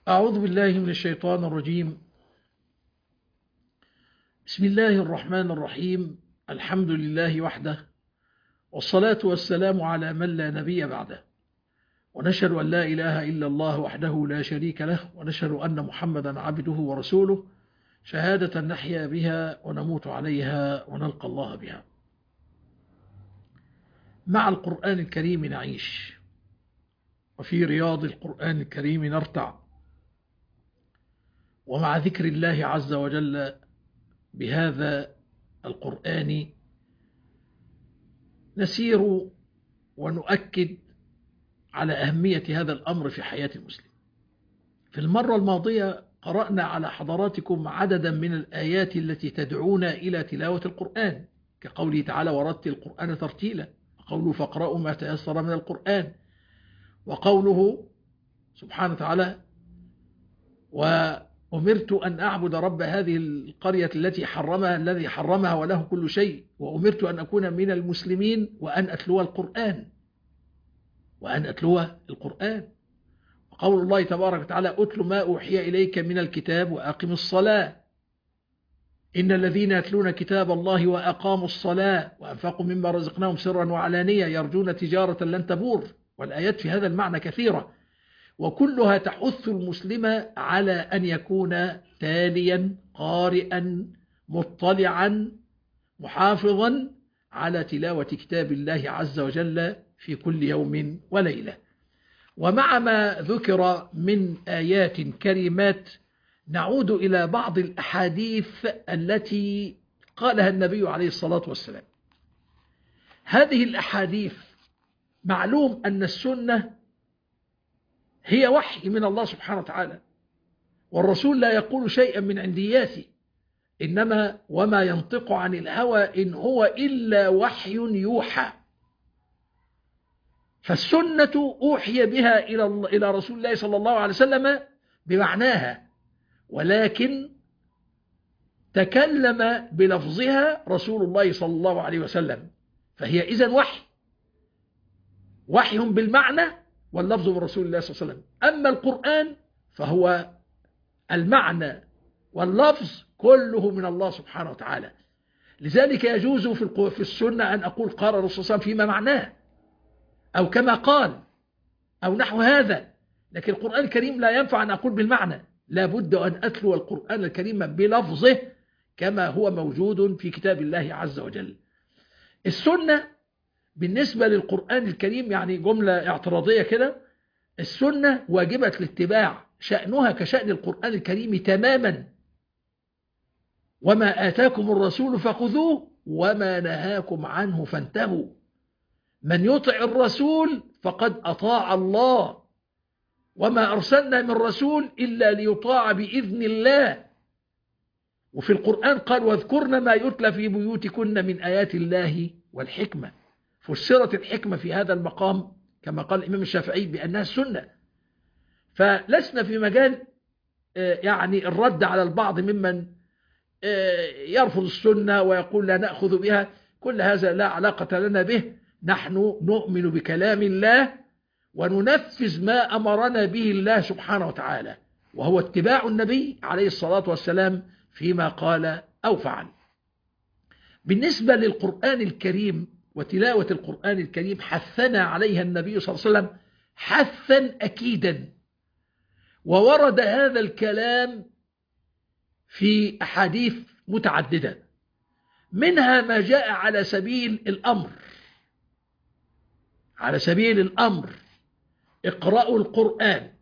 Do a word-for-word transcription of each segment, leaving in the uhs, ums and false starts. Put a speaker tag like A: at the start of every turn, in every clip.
A: أعوذ بالله من الشيطان الرجيم. بسم الله الرحمن الرحيم. الحمد لله وحده، والصلاة والسلام على من لا نبي بعده، ونشهد أن لا إله إلا الله وحده لا شريك له، ونشهد أن محمدا عبده ورسوله، شهادة نحيا بها ونموت عليها ونلقى الله بها. مع القرآن الكريم نعيش، وفي رياض القرآن الكريم نرتع، ومع ذكر الله عز وجل بهذا القرآن نسير ونؤكد على أهمية هذا الأمر في حياة المسلم. في المرة الماضية قرأنا على حضراتكم عددا من الآيات التي تدعونا إلى تلاوة القرآن، كقوله تعالى: ورتل القرآن ترتيلا، وقوله: فاقرأوا ما تيسر من القرآن، وقوله سبحانه وتعالى: وأمرت أن أعبد رب هذه القرية التي حرمها الذي حرمها وله كل شيء، وأمرت أن أكون من المسلمين، وأن أتلو القرآن وأن أتلو القرآن وقول الله تبارك وتعالى: أتل ما أوحي إليك من الكتاب وأقم الصلاة إن الذين يتلون كتاب الله وأقاموا الصلاة وأنفقوا مما رزقناهم سرا وعلانية يرجون تجارة لن تبور. والآيات في هذا المعنى كثيرة، وكلها تحث المسلم على أن يكون تاليا قارئا مطلعا محافظا على تلاوة كتاب الله عز وجل في كل يوم وليلة. ومع ما ذكر من آيات كريمات نعود إلى بعض الأحاديث التي قالها النبي عليه الصلاة والسلام. هذه الأحاديث معلوم أن السنة هي وحي من الله سبحانه وتعالى، والرسول لا يقول شيئا من عندياته، إنما وما ينطق عن الهوى إن هو إلا وحي يوحى. فالسنة أوحي بها إلى إلى رسول الله صلى الله عليه وسلم بمعناها، ولكن تكلم بلفظها رسول الله صلى الله عليه وسلم، فهي إذن وحي وحي بالمعنى واللفظ من رسول الله صلى الله عليه وسلم. أما القرآن فهو المعنى واللفظ كله من الله سبحانه وتعالى. لذلك يجوز في السنة أن أقول قال الرسول صلى الله عليه وسلم فيما معناه، أو كما قال، أو نحو هذا. لكن القرآن الكريم لا ينفع أن أقول بالمعنى، لا بد أن أتلو القرآن الكريم بلفظه كما هو موجود في كتاب الله عز وجل. السنة بالنسبة للقرآن الكريم يعني جملة اعتراضية كده: السنة واجبة الاتباع، شأنها كشأن القرآن الكريم تماما. وما آتاكم الرسول فخذوه وما نهاكم عنه فانتهوا. من يطع الرسول فقد أطاع الله، وما أرسلنا من رسول إلا ليطاع بإذن الله. وفي القرآن قال: واذكرن ما يتلى في بيوتكن من آيات الله والحكمة. فسرت الحكمة في هذا المقام كما قال الإمام الشافعي بأنها السنة. فلسنا في مجال يعني الرد على البعض ممن يرفض السنة ويقول لا نأخذ بها، كل هذا لا علاقة لنا به. نحن نؤمن بكلام الله وننفذ ما أمرنا به الله سبحانه وتعالى، وهو اتباع النبي عليه الصلاة والسلام فيما قال أو فعل. بالنسبة للقرآن الكريم وتلاوة القرآن الكريم حثنا عليها النبي صلى الله عليه وسلم حثا أكيدا، وورد هذا الكلام في أحاديث متعددة، منها ما جاء على سبيل الأمر على سبيل الأمر اقرأوا القرآن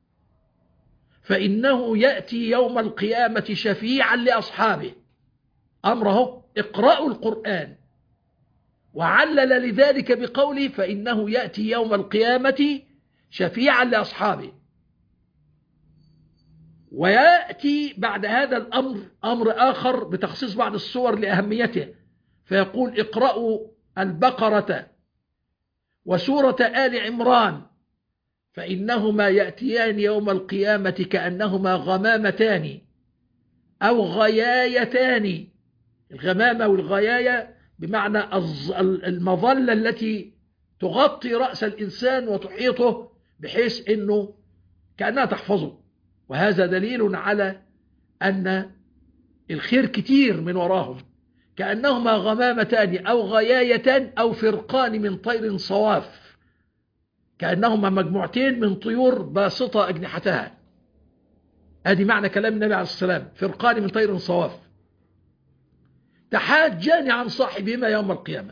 A: فإنه يأتي يوم القيامة شفيعا لأصحابه. أمره اقرأوا القرآن، وعلل لذلك بقوله: فإنه يأتي يوم القيامة شفيعا لأصحابه. ويأتي بعد هذا الأمر أمر آخر بتخصيص بعض السور لأهميته، فيقول: اقرأوا البقرة وسورة آل عمران فإنهما يأتيان يوم القيامة كأنهما غمامتان أو غيايتان. الغمامة والغياية بمعنى المظلة التي تغطي رأس الإنسان وتحيطه بحيث أنه كأنها تحفظه. وهذا دليل على أن الخير كتير من وراهم، كأنهما غمامتان أو غيايتان أو فرقان من طير صواف، كأنهما مجموعتين من طيور باسطة أجنحتها. هذه معنى كلام النبي عليه الصلاة والسلام، فرقان من طير صواف تحاجان عن صاحبهما يوم القيامة.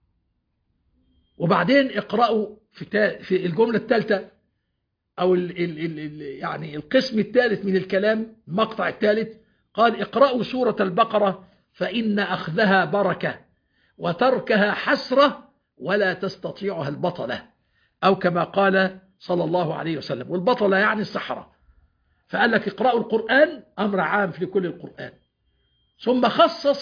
A: وبعدين اقرأوا في, في الجملة الثالثة أو ال ال ال ال يعني القسم الثالث من الكلام، المقطع الثالث، قال اقرأوا سورة البقرة فإن أخذها بركة وتركها حسرة ولا تستطيعها البطلة، أو كما قال صلى الله عليه وسلم. والبطلة يعني السحرة. فقال لك اقرأوا القرآن، أمر عام في كل القرآن. ثم خصص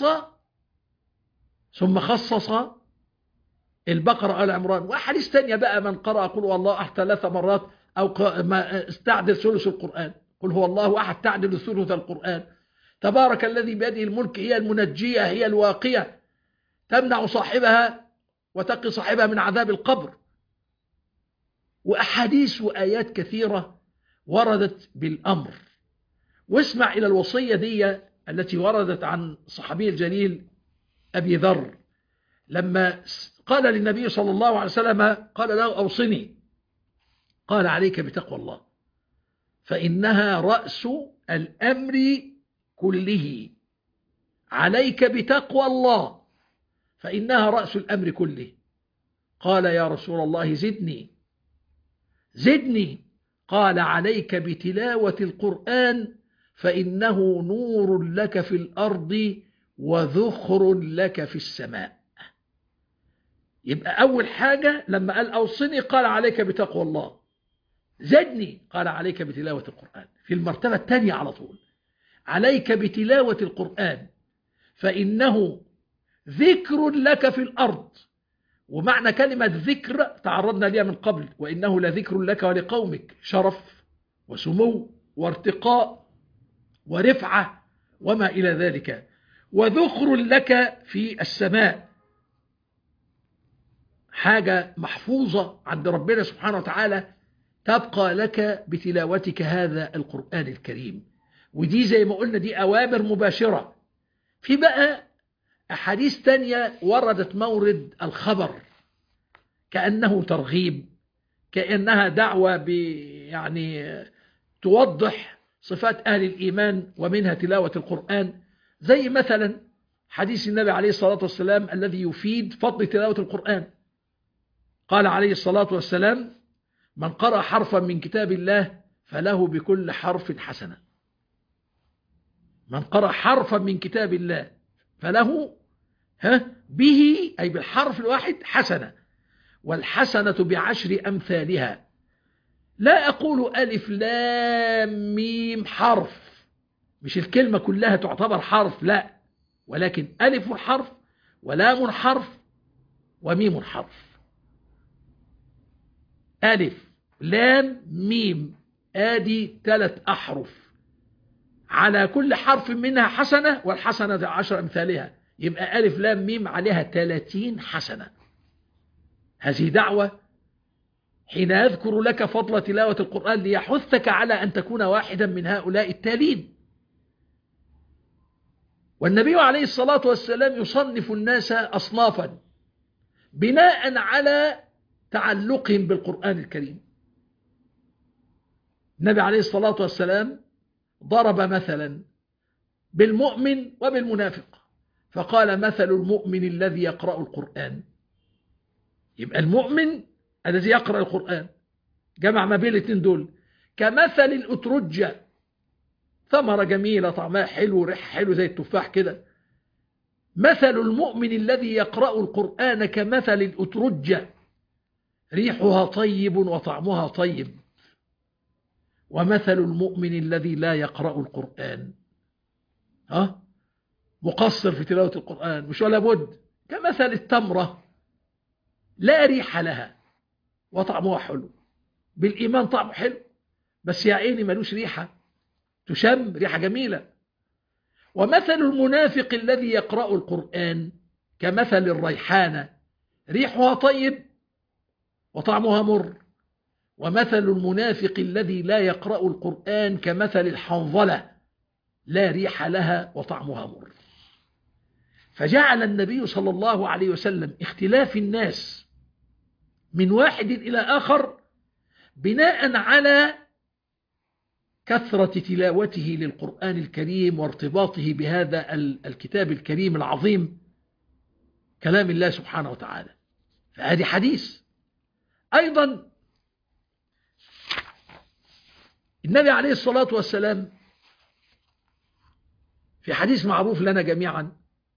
A: ثم خصص البقرة آل عمران وأحاديث تانية بقى، من قرأ قل هو الله أحد ثلاث مرات أو استعدل ثلث القرآن، قل هو الله أحد تعدل ثلث القرآن، تبارك الذي بيده الملك، هي المنجية هي الواقية، تمنع صاحبها وتقي صاحبها من عذاب القبر. وأحاديث وآيات كثيرة وردت بالأمر. واسمع إلى الوصية دي التي وردت عن صحابي الجليل أبي ذر، لما قال للنبي صلى الله عليه وسلم، قال له أوصني، قال عليك بتقوى الله فإنها رأس الأمر كله. عليك بتقوى الله فإنها رأس الأمر كله. قال يا رسول الله زدني زدني قال عليك بتلاوة القرآن فإنه نور لك في الأرض وذخر لك في السماء. يبقى أول حاجة لما قال أوصني قال عليك بتقوى الله، زدني قال عليك بتلاوة القرآن. في المرتبة الثانية على طول عليك بتلاوة القرآن فإنه ذكر لك في الأرض. ومعنى كلمة ذكر تعرضنا لها من قبل، وإنه لذكر لك ولقومك، شرف وسمو وارتقاء ورفعة وما إلى ذلك. وذخر لك في السماء، حاجة محفوظة عند ربنا سبحانه وتعالى تبقى لك بتلاوتك هذا القرآن الكريم. ودي زي ما قلنا دي أوامر مباشرة. في بقى أحاديث تانية وردت مورد الخبر، كأنه ترغيب، كأنها دعوة يعني توضح صفات أهل الإيمان، ومنها تلاوة القرآن. زي مثلا حديث النبي عليه الصلاة والسلام الذي يفيد فضل تلاوة القرآن. قال عليه الصلاة والسلام من قرأ حرفا من كتاب الله فله بكل حرف حسنة. من قرأ حرفا من كتاب الله فله ها به أي بالحرف الواحد حسنة، والحسنة بعشر أمثالها. لا أقول ألف لام ميم حرف، مش الكلمة كلها تعتبر حرف، لا، ولكن ألف حرف ولام حرف وميم حرف. ألف لام ميم آدي ثلاث أحرف، على كل حرف منها حسنة، والحسنة عشر أمثالها، يبقى ألف لام ميم عليها ثلاثين حسنة. هذه دعوة حين يذكر لك فضل تلاوة القرآن ليحثك على أن تكون واحدا من هؤلاء التالين. والنبي عليه الصلاة والسلام يصنف الناس أصنافا بناء على تعلقهم بالقرآن الكريم. النبي عليه الصلاة والسلام ضرب مثلا بالمؤمن وبالمنافق، فقال مثل المؤمن الذي يقرأ القرآن. يبقى المؤمن الذي يقرأ القرآن جمع ما بين الاثنين دول، كمثل الأترجة، ثمرة جميلة طعمها حلو ريح حلو زي التفاح كده. مثل المؤمن الذي يقرأ القرآن كمثل الأترجة، ريحها طيب وطعمها طيب. ومثل المؤمن الذي لا يقرأ القرآن ها مقصر في تلاوة القرآن، مش ولا بد، كمثل التمرة لا ريح لها وطعمها حلو. بالإيمان طعمه حلو بس يا عيني ملوش ريحة، تشم ريحة جميلة. ومثل المنافق الذي يقرأ القرآن كمثل الريحانة، ريحها طيب وطعمها مر. ومثل المنافق الذي لا يقرأ القرآن كمثل الحنظلة لا ريح لها وطعمها مر. فجعل النبي صلى الله عليه وسلم اختلاف الناس من واحد إلى آخر بناء على كثرة تلاوته للقرآن الكريم وارتباطه بهذا الكتاب الكريم العظيم كلام الله سبحانه وتعالى. فهذه حديث. أيضا النبي عليه الصلاة والسلام في حديث معروف لنا جميعا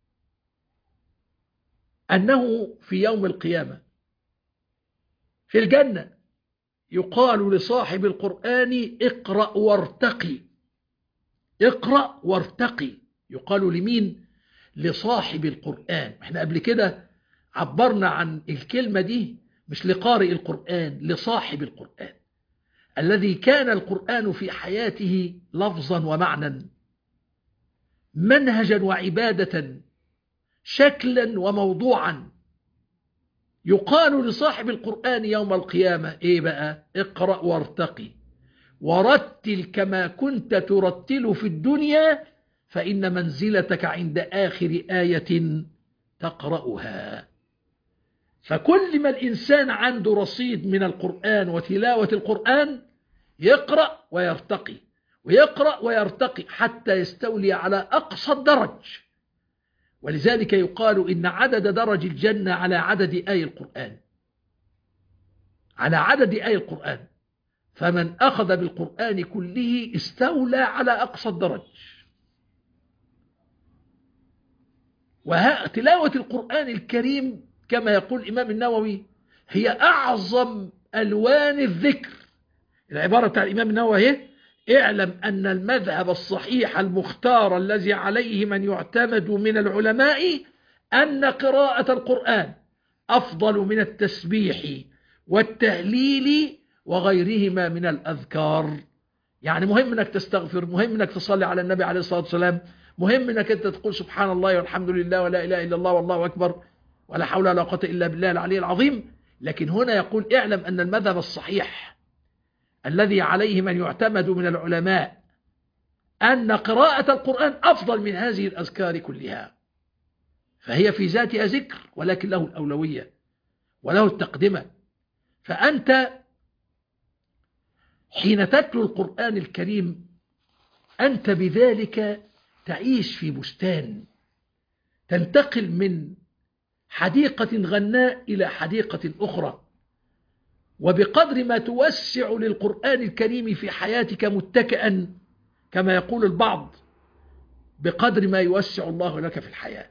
A: أنه في يوم القيامة في الجنة يقال لصاحب القرآن اقرأ وارتقي. اقرأ وارتقي يقال لمين؟ لصاحب القرآن. احنا قبل كده عبرنا عن الكلمة دي مش لقارئ القرآن، لصاحب القرآن الذي كان القرآن في حياته لفظا ومعنى، منهجا وعبادة، شكلا وموضوعا. يقال لصاحب القرآن يوم القيامة ايه بقى؟ اقرأ وارتقي ورتل كما كنت ترتل في الدنيا فإن منزلتك عند آخر آية تقرأها. فكل ما الإنسان عنده رصيد من القرآن وتلاوة القرآن يقرأ ويرتقي ويقرأ ويرتقي حتى يستولي على أقصى الدرج. ولذلك يقال إن عدد درج الجنة على عدد آي القرآن، على عدد آي القرآن. فمن أخذ بالقرآن كله استولى على أقصى الدرج. وتلاوة القرآن الكريم كما يقول الإمام النووي هي أعظم ألوان الذكر. العبارة بتاع الإمام النووي هي: اعلم أن المذهب الصحيح المختار الذي عليه من يعتمد من العلماء أن قراءة القرآن أفضل من التسبيح والتهليل وغيرهما من الأذكار. يعني مهم أنك تستغفر، مهم أنك تصلي على النبي عليه الصلاة والسلام، مهم أنك أنت تقول سبحان الله والحمد لله ولا إله إلا الله والله أكبر ولا حول ولا قوة إلا بالله العلي العظيم. لكن هنا يقول اعلم أن المذهب الصحيح الذي عليه من يعتمد من العلماء أن قراءة القرآن أفضل من هذه الأذكار كلها. فهي في ذاتها ذكر ولكن له الأولوية وله التقدمة. فأنت حين تتلو القرآن الكريم أنت بذلك تعيش في بستان، تنتقل من حديقة غناء إلى حديقة أخرى. وبقدر ما توسع للقرآن الكريم في حياتك متكئا كما يقول البعض بقدر ما يوسع الله لك في الحياة،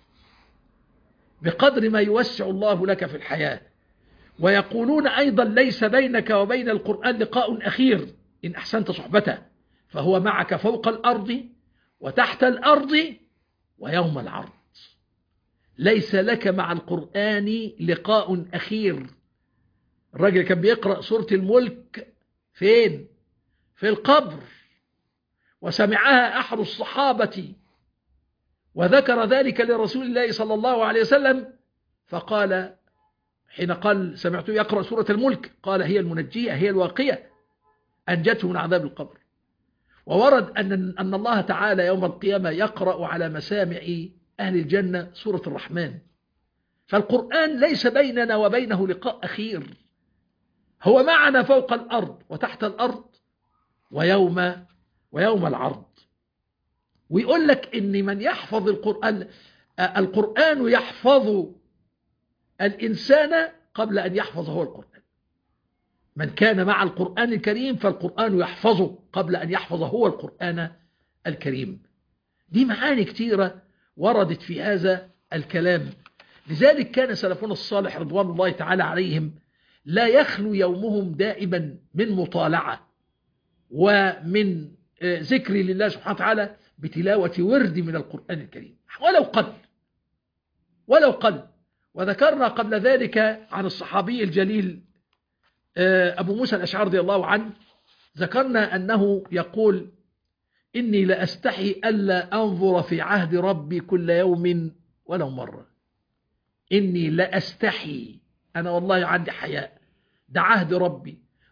A: بقدر ما يوسع الله لك في الحياة. ويقولون أيضا ليس بينك وبين القرآن لقاء أخير إن أحسنت صحبته، فهو معك فوق الأرض وتحت الأرض ويوم العرض. ليس لك مع القرآن لقاء أخير. الراجل كان بيقرأ سورة الملك فين؟ في القبر، وسمعها أحد الصحابة وذكر ذلك لرسول الله صلى الله عليه وسلم، فقال حين قال سمعته يقرأ سورة الملك قال هي المنجية، هي الواقية، أنجته من عذاب القبر. وورد أن أن الله تعالى يوم القيامة يقرأ على مسامع أهل الجنة سورة الرحمن. فالقرآن ليس بيننا وبينه لقاء أخير، هو معنا فوق الأرض وتحت الأرض ويوم ويوم العرض. ويقول لك إن من يحفظ القرآن القرآن يحفظ الإنسان قبل أن يحفظ هو القرآن. من كان مع القرآن الكريم فالقرآن يحفظه قبل أن يحفظ هو القرآن الكريم. دي معاني كتيرة وردت في هذا الكلام. لذلك كان سلفنا الصالح رضوان الله تعالى عليهم لا يخلو يومهم دائما من مطالعة ومن ذكر لله سبحانه وتعالى بتلاوة ورد من القرآن الكريم ولو قل ولو قل. وذكرنا قبل ذلك عن الصحابي الجليل أبو موسى الأشعري رضي الله عنه، ذكرنا أنه يقول إني لأستحي ألا أنظر في عهد ربي كل يوم ولو مرة. إني لأستحي، أنا والله عندي حياء، ده عهد ربي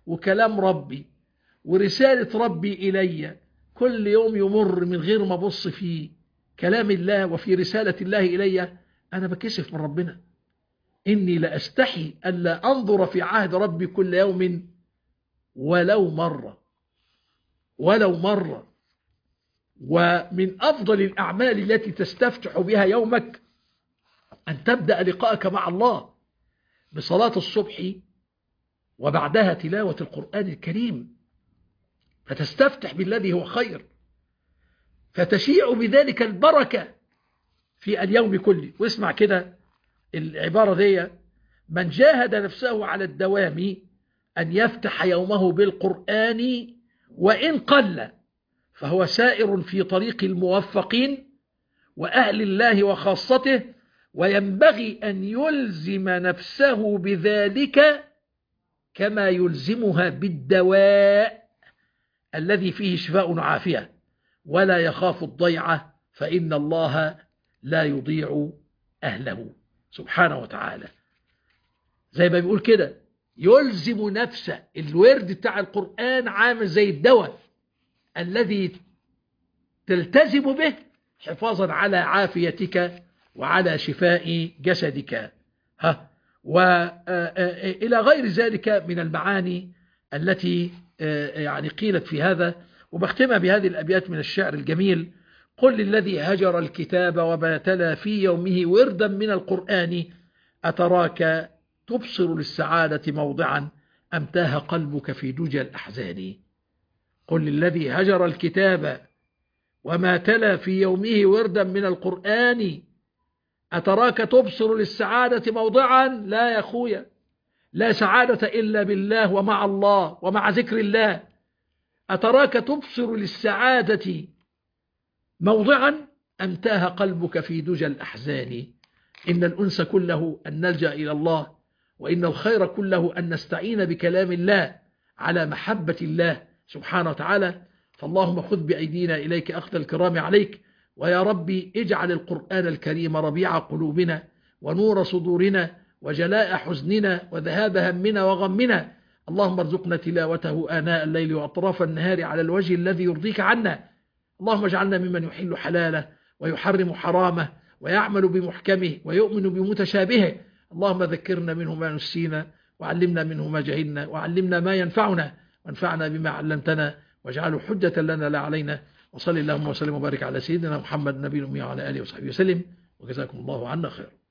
A: وكلام ربي ورسالة ربي إلي كل يوم يمر من غير ما أبص في كلام الله وفي رسالة الله إلي، أنا بكسف من ربنا. إني لأستحي ألا أنظر في عهد ربي كل يوم ولو مرة ولو مرة. ومن أفضل الأعمال التي تستفتح بها يومك أن تبدأ لقاءك مع الله بصلاة الصبح وبعدها تلاوة القرآن الكريم، فتستفتح بالذي هو خير، فتشيع بذلك البركة في اليوم كله. واسمع كده العبارة دي: من جاهد نفسه على الدوام أن يفتح يومه بالقرآن وإن قل فهو سائر في طريق الموفقين وأهل الله وخاصته، وينبغي أن يلزم نفسه بذلك كما يلزمها بالدواء الذي فيه شفاء وعافية، ولا يخاف الضيعة فإن الله لا يضيع أهله سبحانه وتعالى. زي ما بيقول كده يلزم نفسه. الورد بتاع القرآن عامل زي الدواء الذي تلتزم به حفاظا على عافيتك وعلى شفاء جسدك. ها وإلى غير ذلك من المعاني التي يعني قيلت في هذا. وبختمها بهذه الأبيات من الشعر الجميل: قل للذي هجر الكتاب وما تلا في يومه وردا من القرآن أتراك تبصر للسعادة موضعا أم تاه قلبك في دجى الأحزان. قل للذي هجر الكتاب وما تلا في يومه وردا من القرآن أتراك تبصر للسعادة موضعا. لا يا أخويا، لا سعادة إلا بالله ومع الله ومع ذكر الله. أتراك تبصر للسعادة موضعا أم تاه قلبك في دجى الأحزان. إن الأنس كله أن نلجأ إلى الله، وإن الخير كله أن نستعين بكلام الله على محبة الله سبحانه وتعالى. فاللهم خذ بأيدينا إليك أخذ الكرام عليك، ويا ربي اجعل القرآن الكريم ربيع قلوبنا ونور صدورنا وجلاء حزننا وذهاب همنا وغمنا. اللهم ارزقنا تلاوته آناء الليل وأطراف النهار على الوجه الذي يرضيك عنا. اللهم اجعلنا ممن يحل حلاله ويحرم حرامه ويعمل بمحكمه ويؤمن بمتشابهه. اللهم ذكرنا منه ما نسينا وعلمنا منه ما جهلنا وعلمنا ما ينفعنا وانفعنا بما علمتنا واجعله حجة لنا لا علينا. وصلي اللهم وسلم وبارك على سيدنا محمد النبي الأمي وعلى آله وصحبه وسلم، وجزاكم الله عنا خير.